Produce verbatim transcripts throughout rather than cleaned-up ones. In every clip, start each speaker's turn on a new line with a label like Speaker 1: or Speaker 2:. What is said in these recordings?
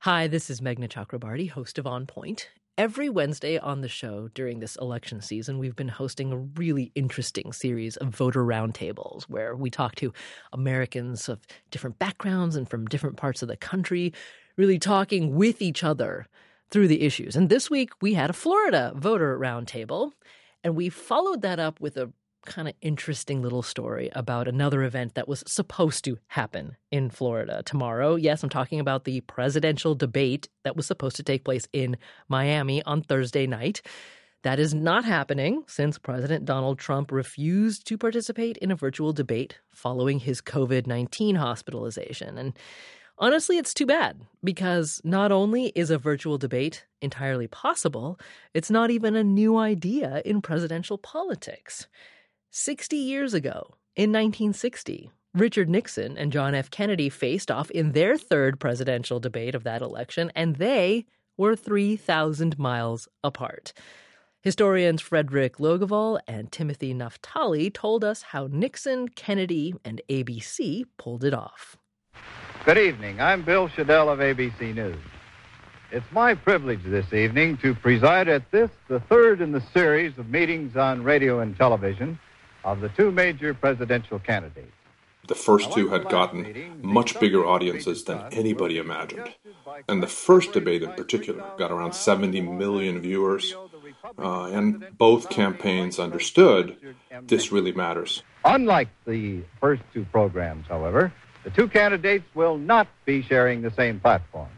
Speaker 1: Hi, this is Meghna Chakrabarty, host of On Point. Every Wednesday on the show during this election season, we've been hosting a really interesting series of voter roundtables where we talk to Americans of different backgrounds and from different parts of the country, really talking with each other through the issues. And this week, we had a Florida voter roundtable, and we followed that up with a kind of interesting little story about another event that was supposed to happen in Florida tomorrow. Yes, I'm talking about the presidential debate that was supposed to take place in Miami on Thursday night. That is not happening since President Donald Trump refused to participate in a virtual debate following his covid nineteen hospitalization. And honestly, it's too bad because not only is a virtual debate entirely possible, it's not even a new idea in presidential politics. Sixty years ago, in nineteen sixty, Richard Nixon and John F. Kennedy faced off in their third presidential debate of that election, and they were three thousand miles apart. Historians Frederick Logevall and Timothy Naftali told us how Nixon, Kennedy, and A B C pulled it off.
Speaker 2: Good evening. I'm Bill Shadell of A B C News. It's my privilege this evening to preside at this, the third in the series of meetings on radio and television of the two major presidential candidates.
Speaker 3: The first two had gotten much bigger audiences than anybody imagined. And the first debate in particular got around seventy million viewers. Uh, and both campaigns understood this really matters.
Speaker 2: Unlike the first two programs, however, the two candidates will not be sharing the same platform.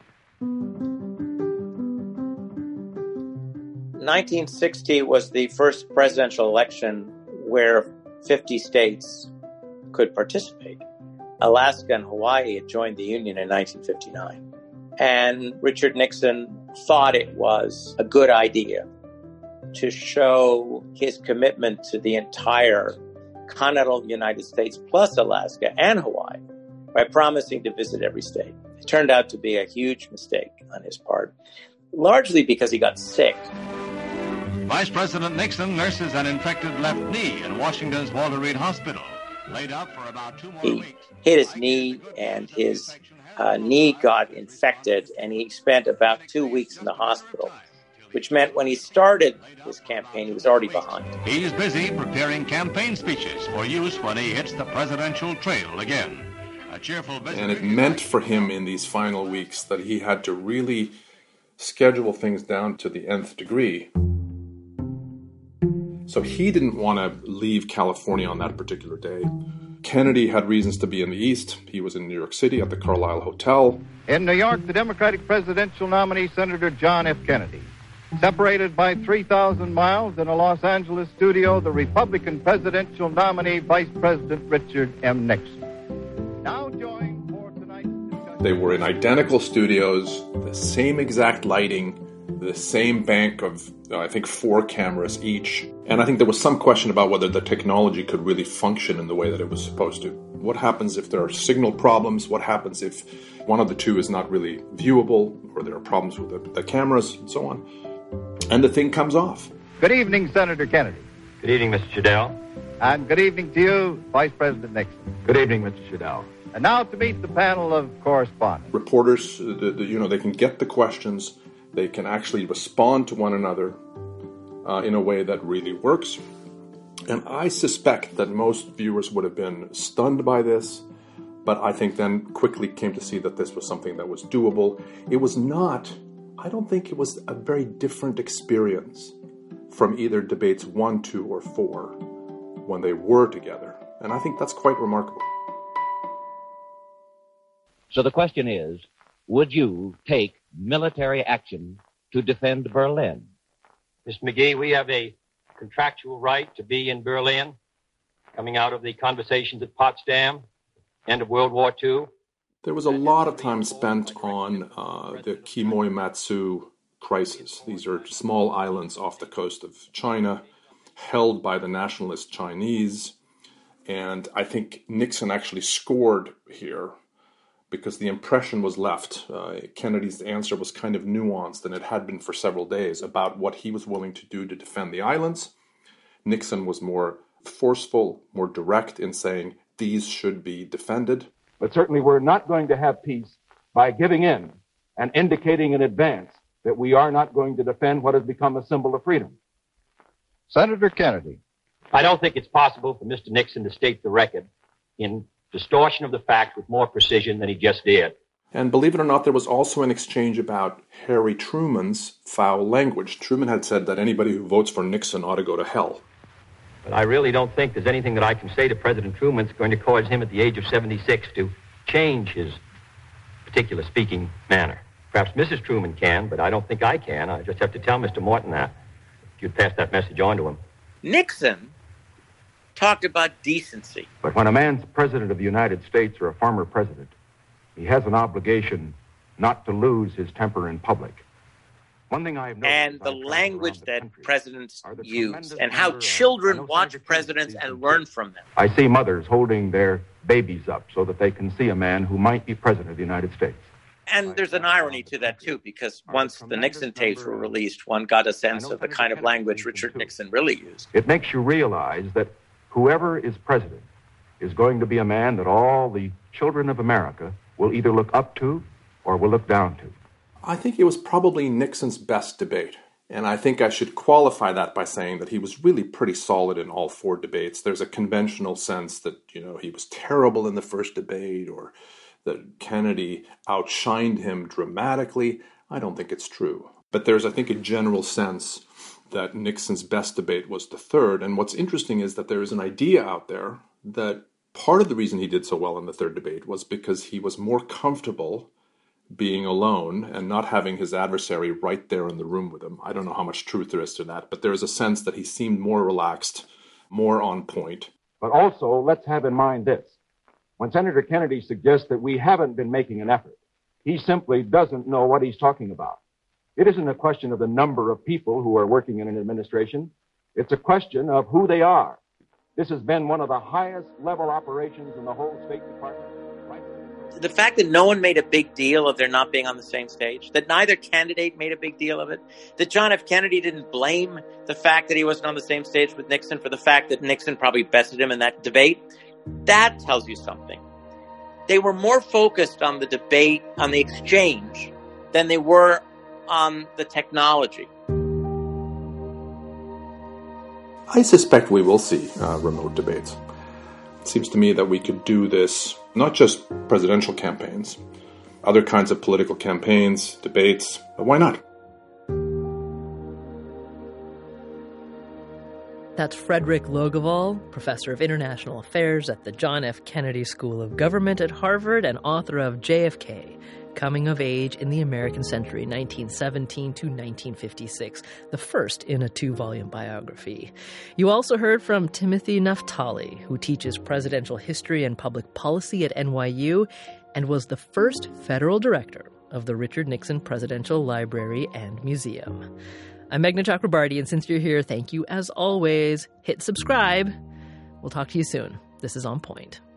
Speaker 4: nineteen sixty was the first presidential election where fifty states could participate. Alaska and Hawaii had joined the Union in nineteen fifty-nine. And Richard Nixon thought it was a good idea to show his commitment to the entire continental United States plus Alaska and Hawaii by promising to visit every state. It turned out to be a huge mistake on his part, largely because he got sick.
Speaker 5: Vice President Nixon nurses an infected left knee in Washington's Walter Reed Hospital, laid up for about two more
Speaker 4: he
Speaker 5: weeks.
Speaker 4: He hit his knee, and his uh, knee got infected, and he spent about two weeks in the hospital, which meant when he started his campaign, he was already behind.
Speaker 5: He's busy preparing campaign speeches for use when he hits the presidential trail again. A cheerful visit.
Speaker 3: And it meant for him in these final weeks that he had to really schedule things down to the nth degree. So he didn't want to leave California on that particular day. Kennedy had reasons to be in the East. He was in New York City at the Carlisle Hotel.
Speaker 2: In New York, the Democratic presidential nominee, Senator John F. Kennedy. Separated by three thousand miles in a Los Angeles studio, the Republican presidential nominee, Vice President Richard M. Nixon. Now joined for tonight's discussion.
Speaker 3: They were in identical studios, the same exact lighting, the same bank of, uh, I think, four cameras each. And I think there was some question about whether the technology could really function in the way that it was supposed to. What happens if there are signal problems? What happens if one of the two is not really viewable, or there are problems with the, the cameras, and so on? And the thing comes off.
Speaker 2: Good evening, Senator Kennedy.
Speaker 6: Good evening, Mister Shadell.
Speaker 2: And good evening to you, Vice President Nixon.
Speaker 6: Good evening, Mister Shadell.
Speaker 2: And now to meet the panel of correspondents.
Speaker 3: Reporters, uh, the, the, you know, they can get the questions. They can actually respond to one another uh, in a way that really works. And I suspect that most viewers would have been stunned by this, but I think then quickly came to see that this was something that was doable. It was not, I don't think it was a very different experience from either debates one, two, or four when they were together. And I think that's quite remarkable.
Speaker 7: So the question is, would you take military action to defend Berlin?
Speaker 6: Mister McGee, we have a contractual right to be in Berlin, coming out of the conversations at Potsdam, end of World War Two.
Speaker 3: There was a lot of time spent on uh, the Quemoy-Matsu crisis. These are small islands off the coast of China, held by the nationalist Chinese. And I think Nixon actually scored here because the impression was left. Uh, Kennedy's answer was kind of nuanced, and it had been for several days, about what he was willing to do to defend the islands. Nixon was more forceful, more direct in saying these should be defended.
Speaker 8: But certainly we're not going to have peace by giving in and indicating in advance that we are not going to defend what has become a symbol of freedom.
Speaker 2: Senator Kennedy.
Speaker 6: I don't think it's possible for Mister Nixon to state the record in distortion of the fact with more precision than he just did.
Speaker 3: And believe it or not, there was also an exchange about Harry Truman's foul language. Truman had said that anybody who votes for Nixon ought to go to hell.
Speaker 6: But I really don't think there's anything that I can say to President Truman that's going to cause him at the age of seventy-six to change his particular speaking manner. Perhaps Missus Truman can, but I don't think I can. I just have to tell Mister Morton that. You'd pass that message on to him.
Speaker 4: Nixon talked about decency.
Speaker 8: But when a man's president of the United States or a former president, he has an obligation not to lose his temper in public. One thing I have noticed,
Speaker 4: and the language that presidents use, and how children watch presidents and learn from them.
Speaker 8: I see mothers holding their babies up so that they can see a man who might be president of the United States.
Speaker 4: And there's an irony to that, too, because once the Nixon tapes were released, one got a sense of the kind of language Richard Nixon really used.
Speaker 8: It makes you realize that whoever is president is going to be a man that all the children of America will either look up to or will look down to.
Speaker 3: I think it was probably Nixon's best debate. And I think I should qualify that by saying that he was really pretty solid in all four debates. There's a conventional sense that, you know, he was terrible in the first debate or that Kennedy outshined him dramatically. I don't think it's true. But there's, I think, a general sense that Nixon's best debate was the third. And what's interesting is that there is an idea out there that part of the reason he did so well in the third debate was because he was more comfortable being alone and not having his adversary right there in the room with him. I don't know how much truth there is to that, but there is a sense that he seemed more relaxed, more on point.
Speaker 8: But also, let's have in mind this. When Senator Kennedy suggests that we haven't been making an effort, he simply doesn't know what he's talking about. It isn't a question of the number of people who are working in an administration. It's a question of who they are. This has been one of the highest level operations in the whole State Department.
Speaker 4: The fact that no one made a big deal of their not being on the same stage, that neither candidate made a big deal of it, that John F. Kennedy didn't blame the fact that he wasn't on the same stage with Nixon for the fact that Nixon probably bested him in that debate, that tells you something. They were more focused on the debate, on the exchange, than they were on the technology.
Speaker 3: I suspect we will see uh, remote debates. It seems to me that we could do this, not just presidential campaigns, other kinds of political campaigns, debates. Why not?
Speaker 1: That's Frederick Logevall, professor of international affairs at the John F. Kennedy School of Government at Harvard and author of J F K, Coming of Age in the American Century, nineteen seventeen to nineteen fifty-six, the first in a two-volume biography. You also heard from Timothy Naftali, who teaches presidential history and public policy at N Y U and was the first federal director of the Richard Nixon Presidential Library and Museum. I'm Meghna Chakrabarti, and since you're here, thank you as always. Hit subscribe. We'll talk to you soon. This is On Point.